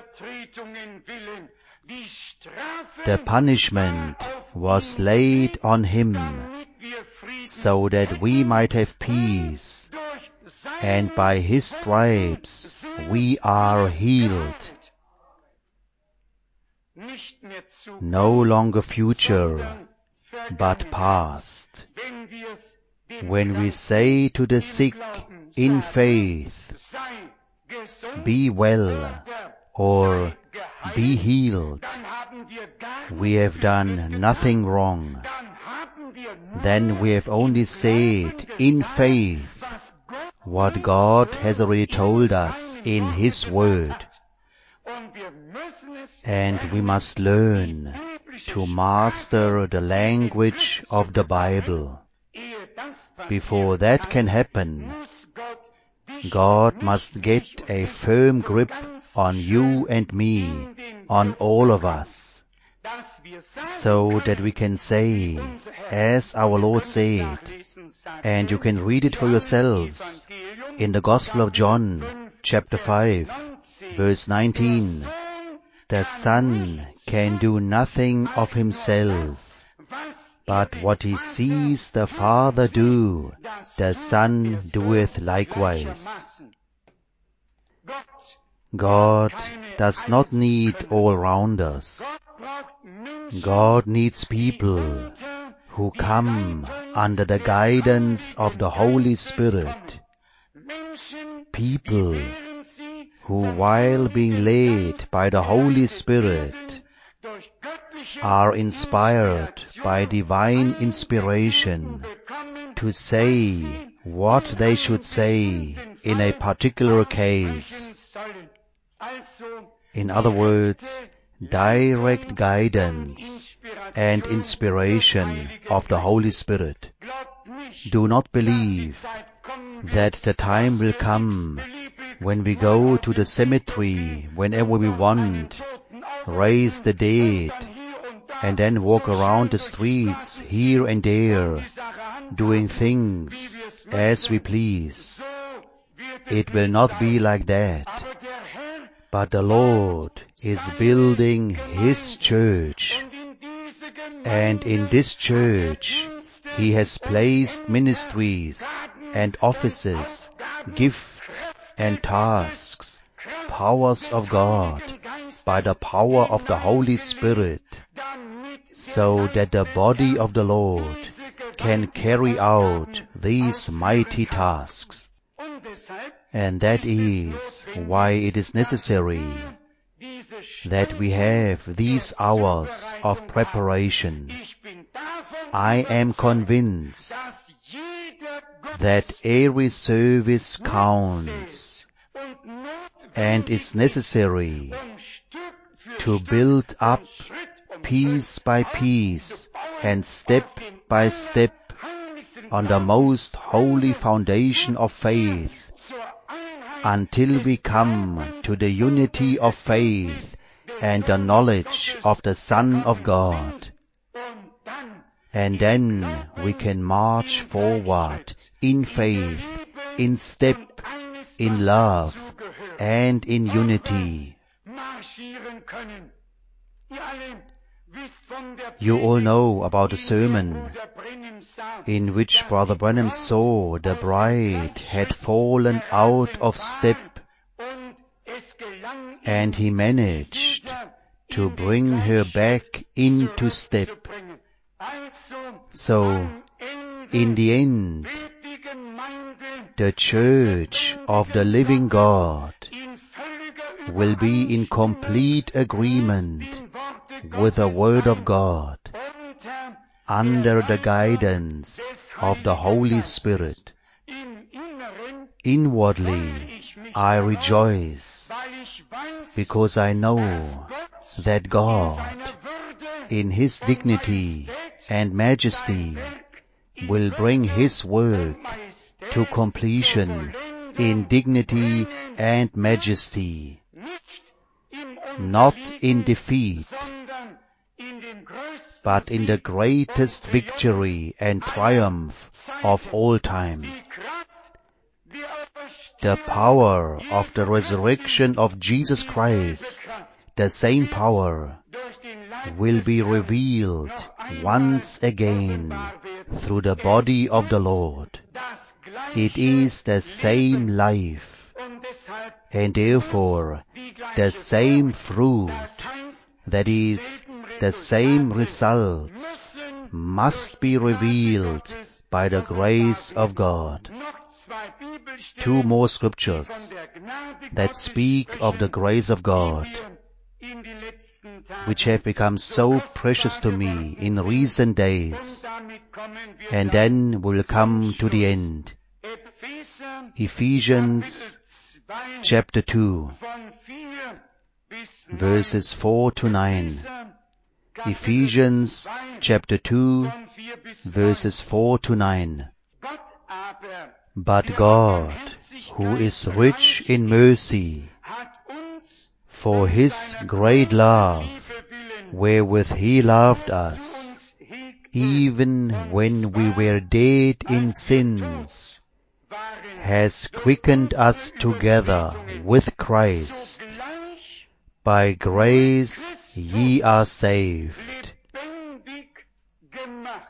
The punishment was laid on Him, so that we might have peace, and by His stripes we are healed. No longer future, but past. When we say to the sick in faith, be well, or be healed, we have done nothing wrong. Then we have only said in faith what God has already told us in His Word. And we must learn to master the language of the Bible. Before that can happen, God must get a firm grip on you and me, on all of us, so that we can say, as our Lord said, and you can read it for yourselves in the Gospel of John, chapter five, verse nineteen, the Son can do nothing of Himself, but what He sees the Father do, the Son doeth likewise. God does not need all-rounders. God needs people who come under the guidance of the Holy Spirit. People who, while being led by the Holy Spirit, are inspired by divine inspiration to say what they should say in a particular case. In other words, direct guidance and inspiration of the Holy Spirit. Do not believe that the time will come when we go to the cemetery whenever we want, raise the dead, and then walk around the streets here and there, doing things as we please. It will not be like that. But the Lord is building His church, and in this church He has placed ministries and offices, gifts and tasks, powers of God, by the power of the Holy Spirit, so that the body of the Lord can carry out these mighty tasks. And that is why it is necessary that we have these hours of preparation. I am convinced that every service counts and is necessary to build up piece by piece and step by step on the most holy foundation of faith, until we come to the unity of faith and the knowledge of the Son of God. And then we can march forward in faith, in step, in love, and in unity. You all know about the sermon in which Brother Branham saw the bride had fallen out of step, and he managed to bring her back into step. So, in the end, the church of the living God will be in complete agreement with the Word of God, under the guidance of the Holy Spirit. Inwardly, I rejoice, because I know that God, in His dignity and majesty, will bring His work to completion in dignity and majesty. not in defeat, sondern in dem größten but in the greatest victory and triumph of all time. die Kraft, die The Auferstehung power of the Jesu resurrection of Jesus Christi, Christ, dieselbe Kraft, the same power, durch den Leib will des be Herrn revealed noch einmal once again offenbar werden. through the body of the Lord. Das It gleiche is the same Leben life, und deshalb and therefore die gleiche the same fruit, Das heißt, that is, the same results, must be revealed by the grace of God. noch zwei Bibelstellen, Two more die von scriptures der Gnade that Gottes speak of the sprechen, grace of God, die wir in die letzten Tage which have become so precious to me in recent days. und damit kommen wir And dann then we'll come to the end. Epheser Ephesians Kapitel zwei chapter two, von vier bis verses four to nine. Epheser Kapitel Ephesians zwei chapter two, von vier bis verses four to nine. Gott aber, But der God, Barmherzigkeit who is reich rich in mercy, hat uns for um his seiner great großen love, Liebe willen wherewith he loved zu us, uns hegte, even when we were dead in sins, waren has durch quickened unsere us together Übertretungen with Christ. sogleich By grace ye are saved. lebendig gemacht.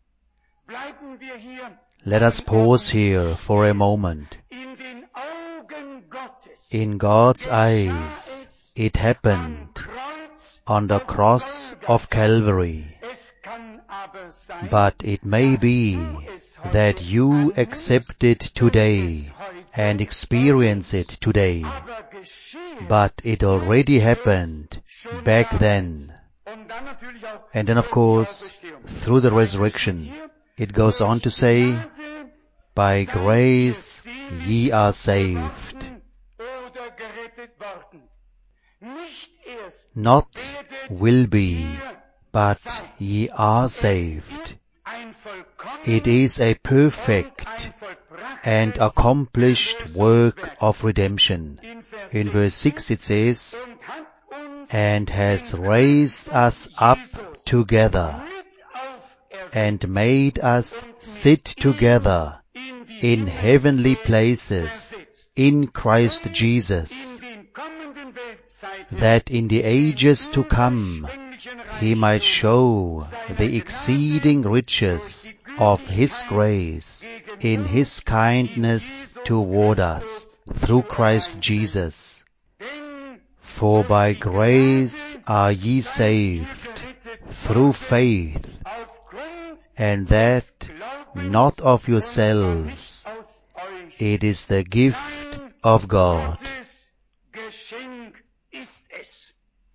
Bleiben wir hier Let us pause here for a moment. in den Augen Gottes. In God's eyes, it Am happened Kreuz on the auf cross Golgatha. of Calvary. Es kann aber sein, But it may be that you accept it today and experience it today. aber geschehen. But it already happened back then. Und dann natürlich auch And then, of durch die course, Auferstehung. through the resurrection, it goes on to say, by grace ye are saved. Oder gerettet worden. Nicht erst Not werdet will be, ihr but sein. ye are saved. Ein vollkommenes It is a und perfect ein vollbrachtes and accomplished work of redemption. in Vers In verse six it says, und hat uns and has raised us up together mit auferweckt and made us sit together in die in heavenly places versetzt. in Christ Jesus, In den kommenden Weltzeiten that in the ages to come überschwänglichen he might Reichtum show the exceeding riches of his grace in his kindness toward us through Christ Jesus. denn For by grace are ye saved through faith, aufgrund and that Glaubens not of nicht yourselves. aus euch It is the gift of God. Gottes Geschenk ist es.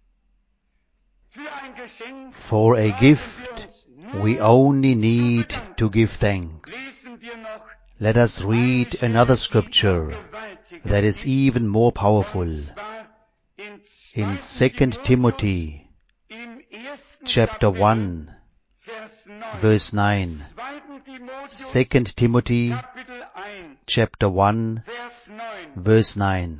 Für ein Geschenk For a brauchen wir gift uns nur we only need zu bedanken. to give thanks. Lesen wir noch Let us read another scripture that is even more powerful. In Second Timothy chapter one, verse nine. Second Timothy chapter one, verse nine.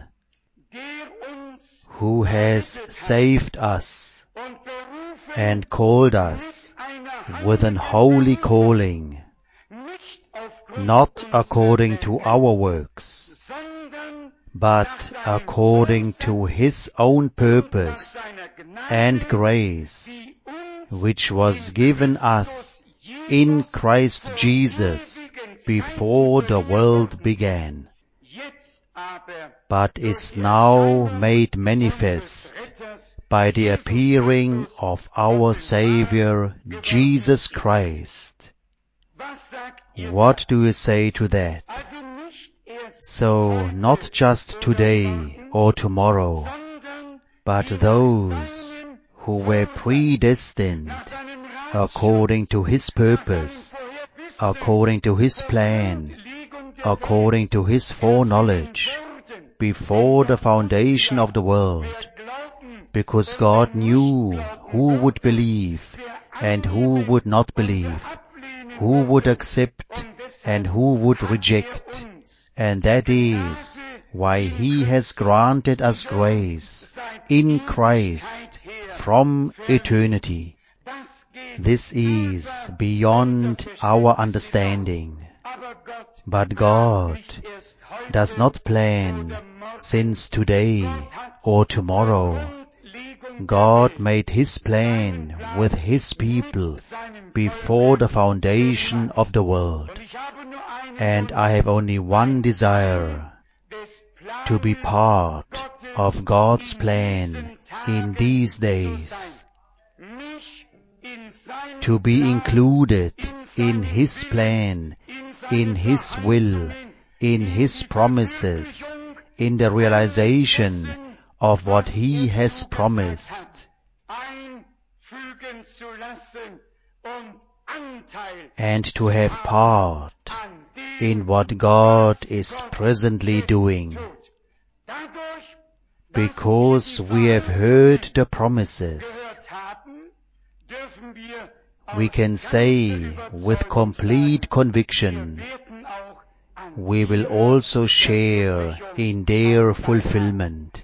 Who has saved us and called us with an holy calling, not according to our works, but according to his own purpose and grace, which was given us in Christ Jesus before the world began, but is now made manifest by the appearing of our Savior Jesus Christ. What do you say to that? So not just today or tomorrow, but those who were predestined according to his purpose, according to his plan, according to his foreknowledge, before the foundation of the world, because God knew who would believe and who would not believe, who would accept and who would reject, and that is why He has granted us grace in Christ from eternity. This is beyond our understanding. But God does not plan since today or tomorrow. God made His plan with His people before the foundation of the world. And I have only one desire, to be part of God's plan in these days, to be included in His plan, in His will, in His promises, in the realization of what He has promised, and to have part in what God is presently doing. Because we have heard the promises, we can say with complete conviction, we will also share in their fulfillment.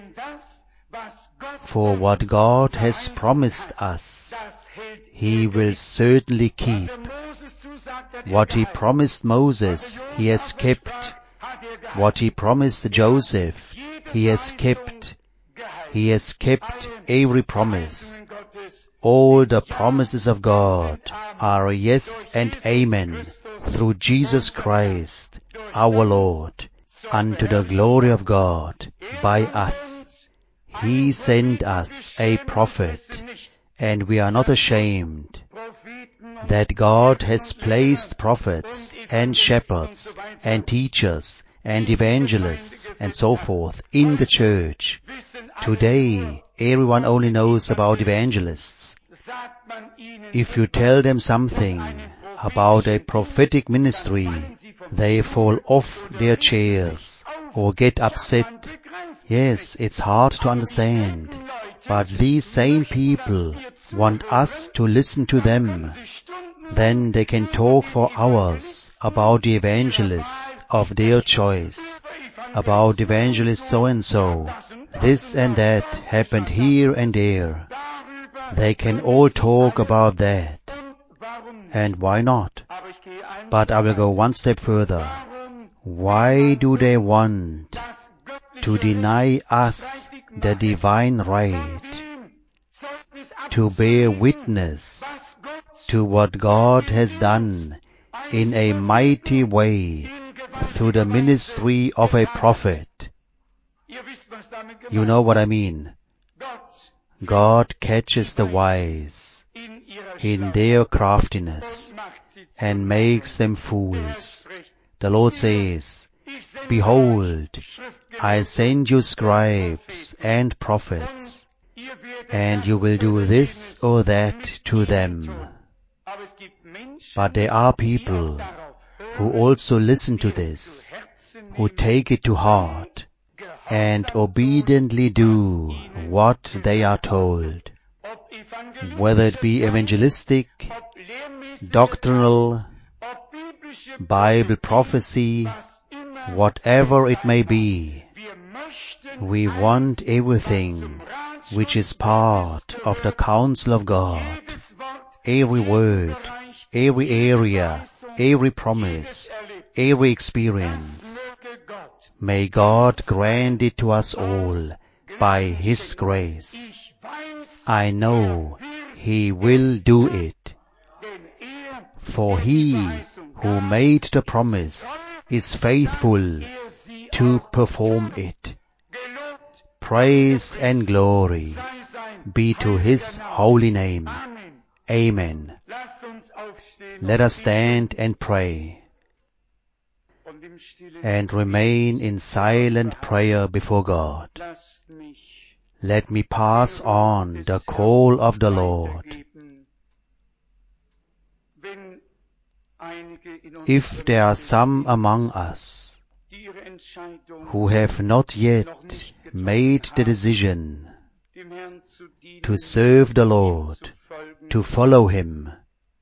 For what God has promised us, He will certainly keep. What He promised Moses, He has kept. What He promised Joseph, He has kept. He has kept every promise. All the promises of God are yes and amen through Jesus Christ, our Lord, unto the glory of God by us. He sent us a prophet, and we are not ashamed that God has placed prophets and shepherds and teachers and evangelists and so forth in the church. Today, everyone only knows about evangelists. If you tell them something about a prophetic ministry, they fall off their chairs or get upset. Yes, it's hard to understand. But these same people want us to listen to them. Then they can talk for hours about the evangelist of their choice, about evangelist so-and-so. This and that happened here and there. They can all talk about that. And why not? But I will go one step further. Why do they want to deny us the divine right to bear witness to what God has done in a mighty way through the ministry of a prophet? You know what I mean. God catches the wise in their craftiness and makes them fools. The Lord says, Behold, I send you scribes and prophets, and you will do this or that to them. But there are people who also listen to this, who take it to heart, and obediently do what they are told, whether it be evangelistic, doctrinal, Bible prophecy, whatever it may be. We want everything which is part of the counsel of God, every word, every area, every promise, every experience. May God grant it to us all by His grace. I know He will do it. For He who made the promise is faithful to perform it. Praise and glory be to His holy name. Amen. Let us stand and pray and remain in silent prayer before God. Let me pass on the call of the Lord. If there are some among us who have not yet made the decision to serve the Lord, to follow Him,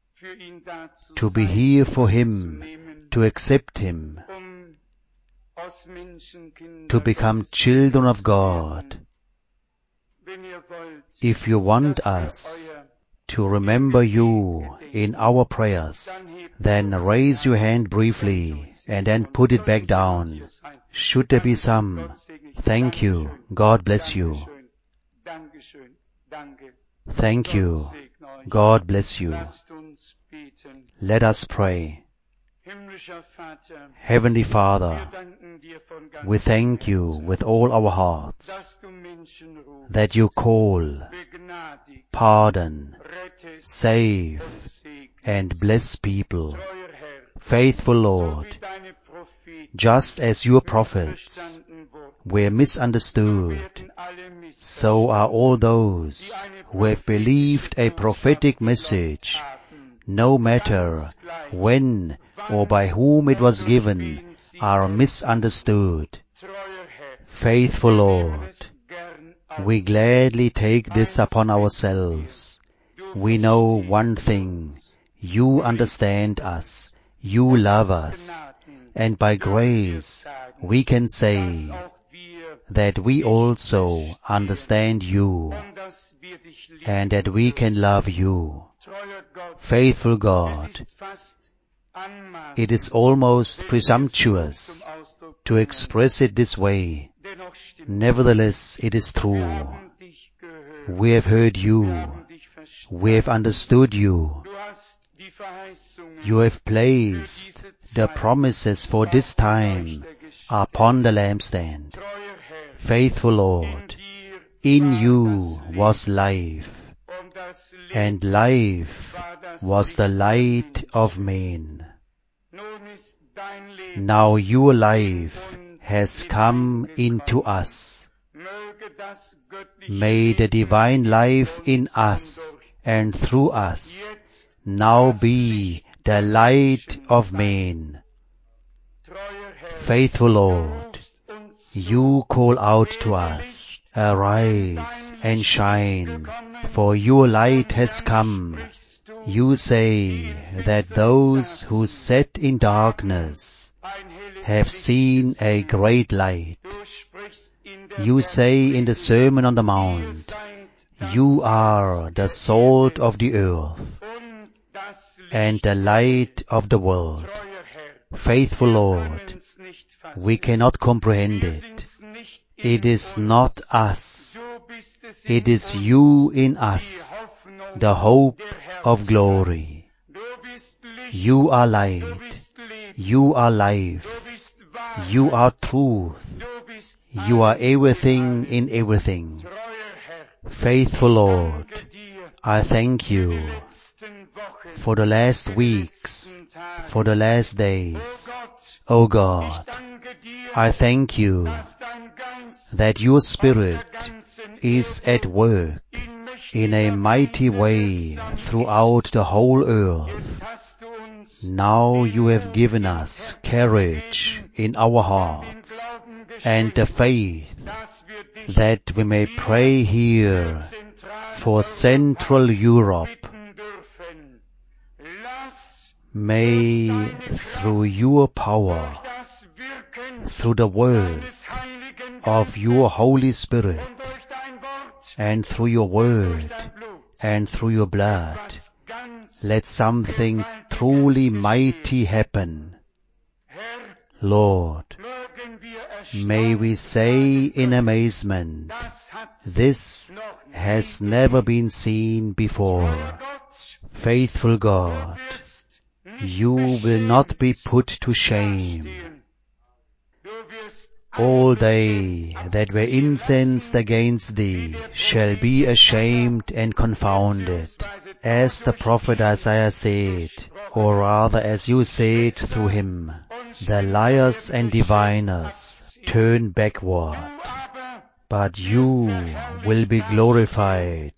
to be here for Him, to accept Him, als Menschenkinder to become Gottes children of zu God. werden. Wenn ihr wollt, If you want dass wir us euer to remember you in our prayers, then raise your hand briefly and then put it back down. Should there be some? Thank you. God bless you. Dankeschön, danke. Thank you. God bless you. Lasst uns beten. Let us pray. Himmlischer Vater, Heavenly wir Father, danken dir von we ganzem thank you Herzen, with all our hearts dass du Menschen rufst, that you call, begnadigt, pardon, rettest save, und segnest. and bless people. Treuer Herr, Faithful so Lord, wie deine Propheten just as your prophets missverstanden wurden, were so misunderstood, werden alle so are all those die eine who have believed a prophetic message, no matter when or by whom it was given, are misunderstood. Treuer Herr, Faithful wir nehmen Lord, es gern auf. we gladly take this upon ourselves. Du We know verstehst one thing, you understand us, you love us, and by grace we can say dass auch wir that we also understand you und dass wir dich lieben. and that we can love you. Treuer Gott, Faithful es God, ist fast anmaßend, it is almost wenn wir es so presumptuous zum Ausdruck to bringen. express it this way. Dennoch stimmt Nevertheless, it is Wir true. haben dich gehört. We have heard Wir you. haben dich verstanden. We have understood you. Du hast die Verheißungen You have für placed diese the Zeit promises for this auf den time Leuchter gestellt. upon the lampstand. Treuer Herr, Faithful in Lord, dir in war you das was Leben, life, und das Leben and life war das was Licht the der light Menschen. of men. Nun ist dein Leben Now your in life uns has come into hineingekommen. us. Möge das göttliche May the Leben divine in life uns in und us durch and through us jetzt now das be Licht the der light Menschen of sein. men. Treuer Herr, Faithful du Lord, rufst uns zu, you call out to werde us, Licht, arise denn dein and Licht shine, ist gekommen, for your light und has dann come. sprichst du, You say that those who sat in darkness ein helles have Licht seen a gesehen. great light. Du sprichst in der You say in the Bergpredigt, Sermon on the ihr Mount, seid das you Salz are der the salt Erde of the earth und das and Licht the der light Welt. of the world. Treuer Herr, Faithful wir Lord, können's nicht fassen. we cannot comprehend Wir it. sind's nicht in It is uns. not us. Du bist es It in is uns, you in die us, Hoffnung the hope der of Herrlichkeit. glory. Du bist Licht, You are du light. bist Leben, You are du life. bist Wahrheit, You are truth. du bist You are alles in everything allem. in everything. Treuer Herr, Faithful Lord, danke dir I thank für die you letzten Wochen, for the last für die weeks, letzten Tage. for the last Oh days. Gott, O ich God, danke dir, I thank you dass dein Geist that your auf Spirit der ganzen is Erde at work in in a mächtiger mighty Weise way wirksam throughout the whole ist. earth. Jetzt hast du uns Now den you have Mut given ins us Herz courage gegeben in our und den hearts Glauben and the geschenkt, faith dass wir dich that we may hier pray für here for Zentraleuropa Central Europe. bitten dürfen. Lass May through your durch power, das Wirken through the work deines Heiligen of your Geistes Holy Spirit, und durch dein Wort and through your und durch word, dein Blut and through your blood, etwas ganz let something Gewaltiges truly geschehen. mighty happen. Herr, Lord, mögen wir may we erstaunt say sagen in können, amazement, das hat's this noch nie has never gegeben. been seen before. Treuer Gott, Faithful du God, wirst nicht you will not be beschämt put to shame. dastehen. Du wirst All alle they Menschen that were abziehen incensed lassen, against thee shall be ashamed and confounded, as the prophet Isaiah said, or rather as you said through him, the liars and diviners turn backward, Du aber but you will be glorified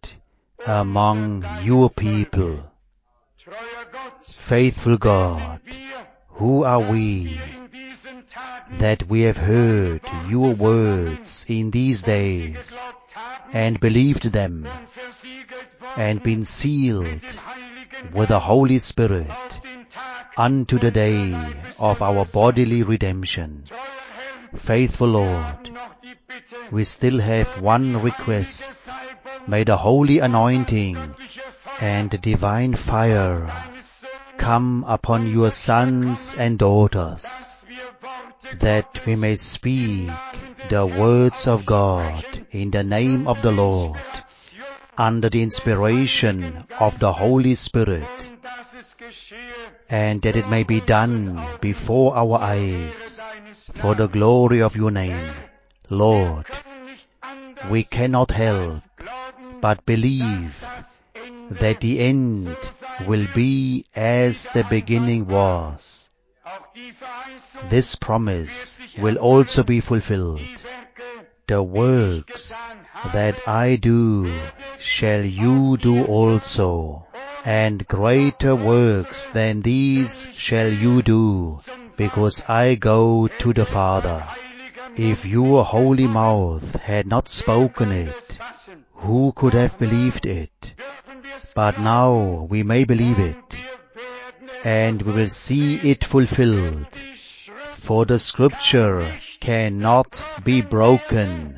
among your people. Treuer Gott, Faithful God, wir, who are dass we wir in diesen Tagen that we have heard your words in these und sie days geglaubt haben and believed them und versiegelt worden and been sealed mit dem Heiligen with the Geist Holy Spirit auf den Tag unto the day unserer of our Leibeserlösung. bodily redemption. Treuer Herr, Faithful Lord, we still have one request. May the holy anointing and divine fire come upon your sons and daughters, that we may speak the words of God in the name of the Lord, under the inspiration of the Holy Spirit, and that it may be done before our eyes, for the glory of your name. Lord, we cannot help but believe that the end will be as the beginning was. This promise will also be fulfilled. The works that I do shall you do also, and greater works than these shall you do, because I go to the Father. If your holy mouth had not spoken it, who could have believed it? But now we may believe it, and we will see it fulfilled, for the Scripture cannot be broken.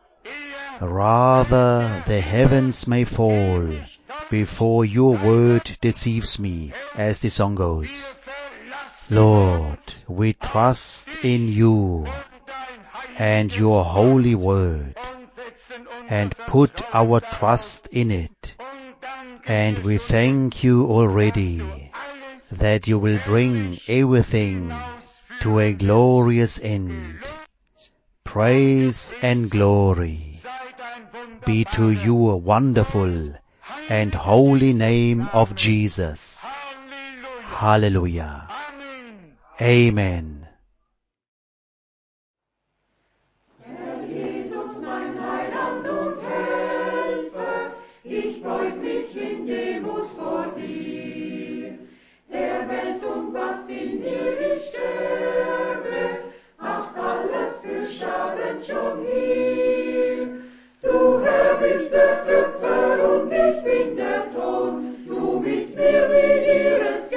Rather, the heavens may fall before your word deceives me, as the song goes. Lord, we trust in you and your holy word, and put our trust in it. And we thank you already that you will bring everything to a glorious end. Praise and glory be to your wonderful and holy name of Jesus. Hallelujah. Amen. Ich beug mich in Demut vor dir, der Welt und was in ihr ich sterbe, macht alles für Schaden schon hier. Du Herr bist der Töpfer und ich bin der Ton, du mit mir, wie dir es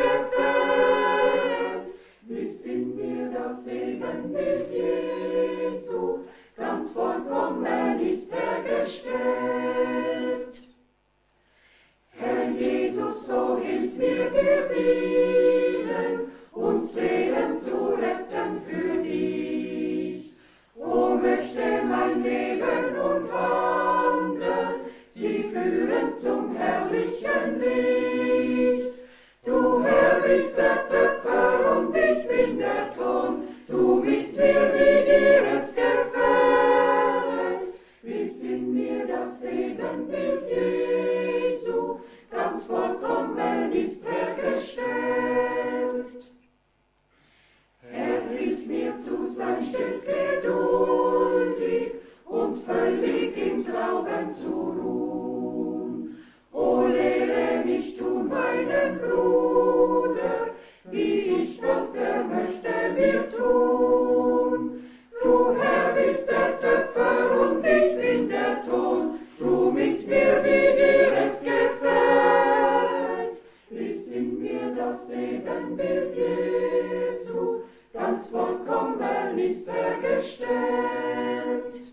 gefällt. Ist in mir das Ebenbild Jesu, ganz vollkommen ist er gestellt. Herr Jesus, so hilf mir dir dienen und Seelen zu retten für dich. O möchte mein Leben und Handeln sie führen zum herrlichen Licht. Du Herr bist der Töpfer und ich bin der Ton, du mit mir, wie dir es gefällt. Ist in mir das Ebenbild Jesu, ganz vollkommen ist er gestellt. Er hilft mir zu sein stets geduldig und völlig im Glauben zu ruhen. O lehre mich tun meinen Bruder, wie ich wollte, möchte mir tun. Du Herr bist der Töpfer und ich bin der Ton, du mit mir, wie dir es gefällt. Ist in mir das Ebenbild Jesu, ganz vollkommen ist er gestellt.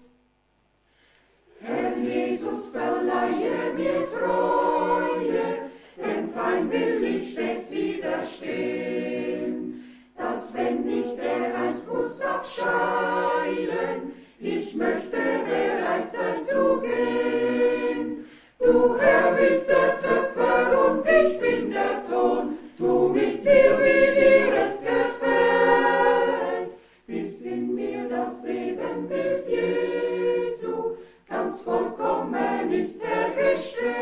Herr Jesus, verleihe mir Treue, dem Feind will ich stets widerstehen, dass wenn ich dereinst muss abscheiden, ich möchte bereit sein zu gehen. Du Herr bist der Töpfer und ich bin der Ton, du mit mir, wie dir es gefällt. Bis in mir das Ebenbild Jesu, ganz vollkommen ist er gestellt.